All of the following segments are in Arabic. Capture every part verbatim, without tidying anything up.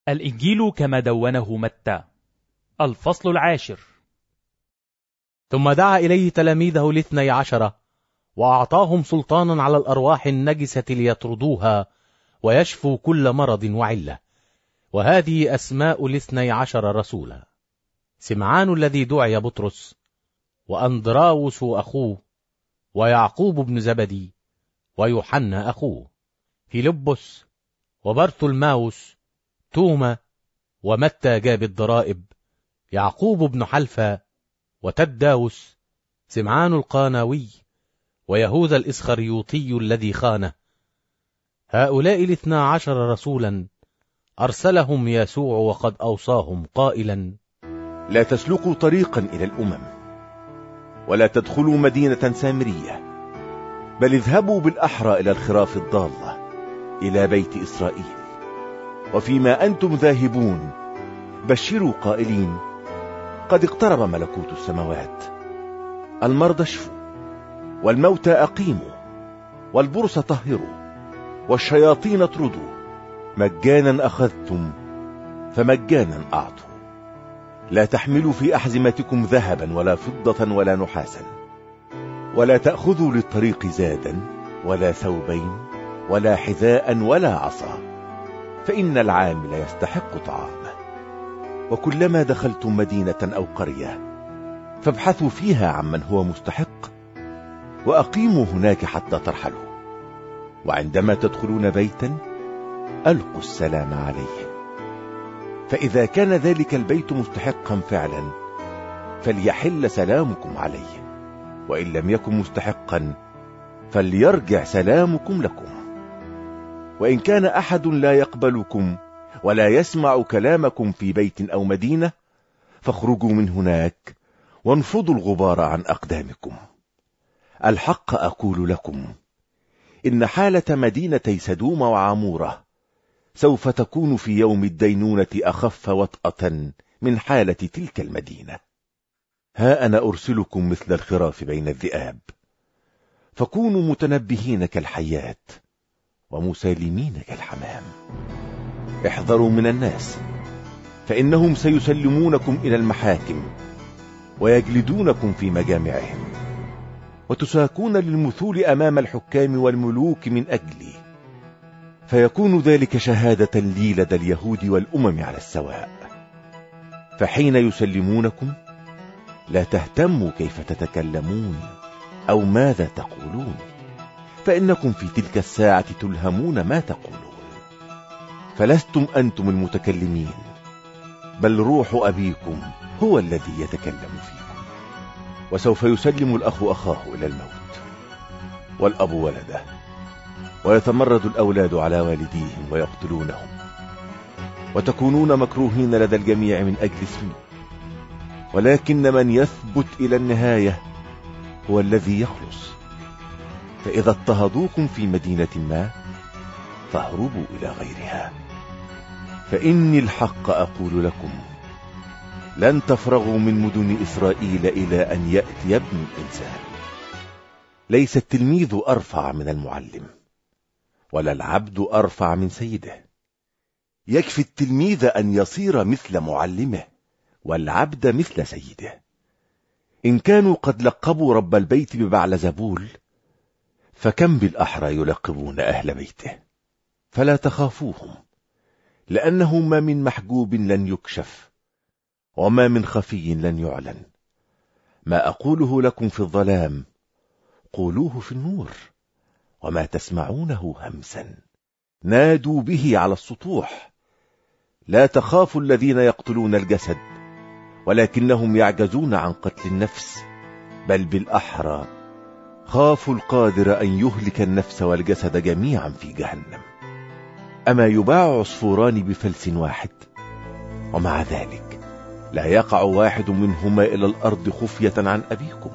الإنجيل كما دونه متى. الفصل العاشر. ثم دعا إليه تلاميذه الاثني عشر وأعطاهم سلطانا على الأرواح النجسة ليطردوها ويشفوا كل مرض وعلة. وهذه أسماء الاثني عشر رسولا: سمعان الذي دعي بطرس، وأندراوس أخوه، ويعقوب بن زبدي، ويوحنا أخوه، فيلبس، وبرثلماوس، توما، ومتى جاب الضرائب، يعقوب بن حلفة، وتداوس، سمعان القاناوي، ويهوذا الإسخريوطي الذي خانه. هؤلاء الاثنى عشر رسولا أرسلهم يسوع وقد أوصاهم قائلا: لا تسلكوا طريقا إلى الأمم، ولا تدخلوا مدينة سامرية، بل اذهبوا بالأحرى إلى الخراف الضالة، إلى بيت إسرائيل. وفيما أنتم ذاهبون بشروا قائلين: قد اقترب ملكوت السماوات. المرضى اشفوا، والموتى أقيموا، والبرص طهروا، والشياطين اطردوا. مجانا أخذتم فمجانا أعطوا. لا تحملوا في أحزمتكم ذهبا ولا فضة ولا نحاسا، ولا تأخذوا للطريق زادا ولا ثوبين ولا حذاء ولا عصا، فإن العامل يستحق طعامه. وكلما دخلتم مدينة أو قرية فابحثوا فيها عمن هو مستحق، وأقيموا هناك حتى ترحلوا. وعندما تدخلون بيتا ألقوا السلام عليه. فإذا كان ذلك البيت مستحقا فعلا فليحل سلامكم عليه، وإن لم يكن مستحقا فليرجع سلامكم لكم. وإن كان أحد لا يقبلكم ولا يسمع كلامكم في بيت أو مدينة فاخرجوا من هناك وانفضوا الغبار عن أقدامكم. الحق أقول لكم إن حالة مدينتي سدوم وعمورة سوف تكون في يوم الدينونة أخف وطأة من حالة تلك المدينة. ها أنا أرسلكم مثل الخراف بين الذئاب، فكونوا متنبهين كالحيات ومسالمين كالحمام. احذروا من الناس، فإنهم سيسلمونكم إلى المحاكم ويجلدونكم في مجامعهم، وتساكون للمثول أمام الحكام والملوك من أجلي، فيكون ذلك شهادة لي لدى اليهود والأمم على السواء. فحين يسلمونكم لا تهتموا كيف تتكلمون أو ماذا تقولون، فإنكم في تلك الساعة تلهمون ما تقولون. فلستم أنتم المتكلمين، بل روح أبيكم هو الذي يتكلم فيكم. وسوف يسلم الأخ أخاه إلى الموت، والأب ولده، ويتمرد الأولاد على والديهم ويقتلونهم، وتكونون مكروهين لدى الجميع من أجل اسمي. ولكن من يثبت إلى النهاية هو الذي يخلص. فإذا اضطهدوكم في مدينة ما فاهربوا إلى غيرها. فإني الحق أقول لكم لن تفرغوا من مدن إسرائيل إلى أن يأتي ابن الإنسان. ليس التلميذ أرفع من المعلم، ولا العبد أرفع من سيده. يكفي التلميذ أن يصير مثل معلمه، والعبد مثل سيده. إن كانوا قد لقبوا رب البيت ببعلزبول، فكم بالأحرى يلقبون أهل بيته. فلا تخافوهم، لأنه ما من محجوب لن يكشف، وما من خفي لن يعلن. ما أقوله لكم في الظلام قولوه في النور، وما تسمعونه همسا نادوا به على السطوح. لا تخافوا الذين يقتلون الجسد، ولكنهم يعجزون عن قتل النفس، بل بالأحرى خافوا القادر أن يهلك النفس والجسد جميعا في جهنم. أما يباع عصفوران بفلس واحد؟ ومع ذلك لا يقع واحد منهما إلى الأرض خفية عن أبيكم.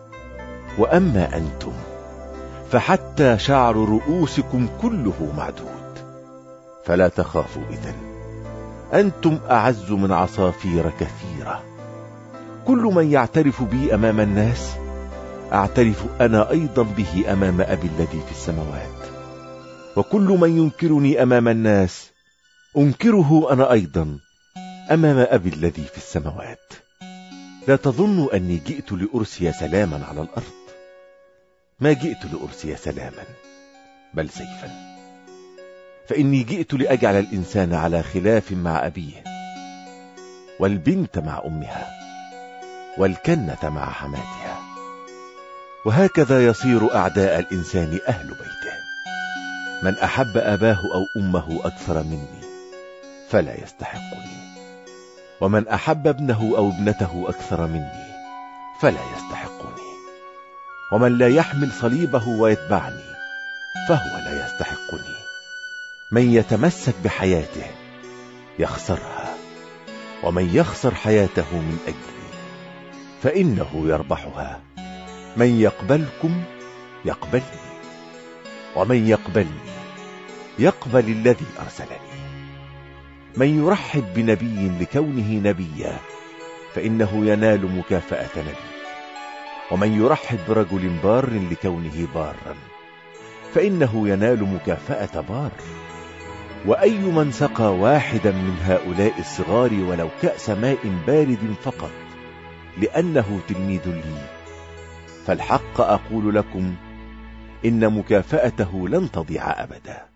وأما أنتم فحتى شعر رؤوسكم كله معدود. فلا تخافوا إذن، أنتم أعز من عصافير كثيرة. كل من يعترف بي أمام الناس أعترف أنا أيضا به أمام أبي الذي في السماوات. وكل من ينكرني أمام الناس أنكره أنا أيضا أمام أبي الذي في السماوات. لا تظنوا أني جئت لأرسي سلاما على الأرض، ما جئت لأرسي سلاما بل سيفا. فإني جئت لأجعل الإنسان على خلاف مع أبيه، والبنت مع أمها، والكنة مع حماتها، وهكذا يصير أعداء الإنسان أهل بيته. من أحب أباه أو أمه أكثر مني فلا يستحقني، ومن أحب ابنه أو ابنته أكثر مني فلا يستحقني، ومن لا يحمل صليبه ويتبعني فهو لا يستحقني. من يتمسك بحياته يخسرها، ومن يخسر حياته من أجلي فإنه يربحها. من يقبلكم يقبلني، ومن يقبلني يقبل الذي أرسلني. من يرحب بنبي لكونه نبيا فإنه ينال مكافأة نبي، ومن يرحب برجل بار لكونه بارا فإنه ينال مكافأة بار. وأي من سقى واحدا من هؤلاء الصغار ولو كأس ماء بارد فقط لأنه تلميذ لي، فالحق أقول لكم إن مكافأته لن تضيع أبدا.